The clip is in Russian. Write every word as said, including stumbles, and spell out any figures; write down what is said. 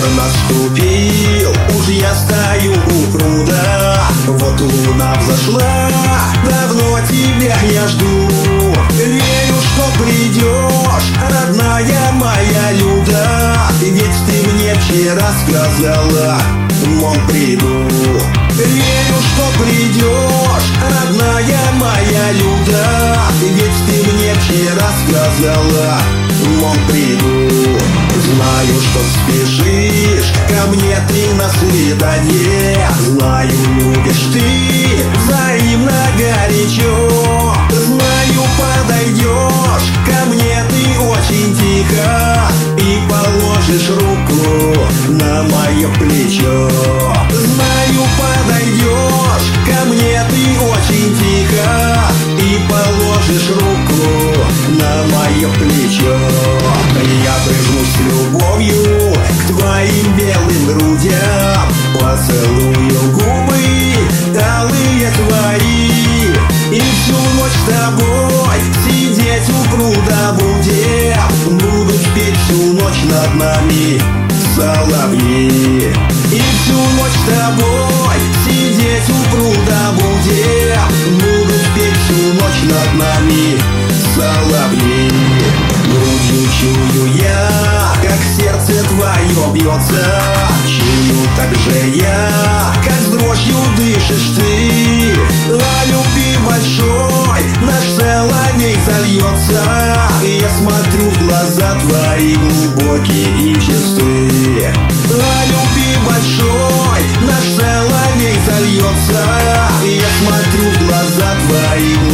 наступил, уж я стою у пруда. Вот луна взошла, давно тебя я жду. Верю, что придешь, родная моя Люда, ведь ты мне вчера сказала, мол, приду. Верю, что придешь, родная моя Люда, ведь ты мне вчера сказала, мол, приду. Знаю, что спешишь ко мне ты на свидание. Знаю, любишь ты взаимно горячо. Знаю, подойдешь ко мне ты очень тихо и положишь руку на мое плечо. Знаю, подойдешь ко мне ты очень тихо и положишь руку на мое плечо. Я прыгну с любовью к твоим белым грудям, поцелую губы алые твои, и всю ночь с тобой сидеть у пруда будем. Будут петь всю ночь над нами соловьи, и всю ночь с тобой сидеть у пруда будем. Будут петь всю ночь над нами соловьи. Грудью чую я, как сердце твое бьется. Чую также я, как с дрожью дышишь ты. О любви большой наш соловей зальется. Я смотрю в глаза твои глубокие и чистые. О любви большой наш соловей зальется. Я смотрю в глаза твои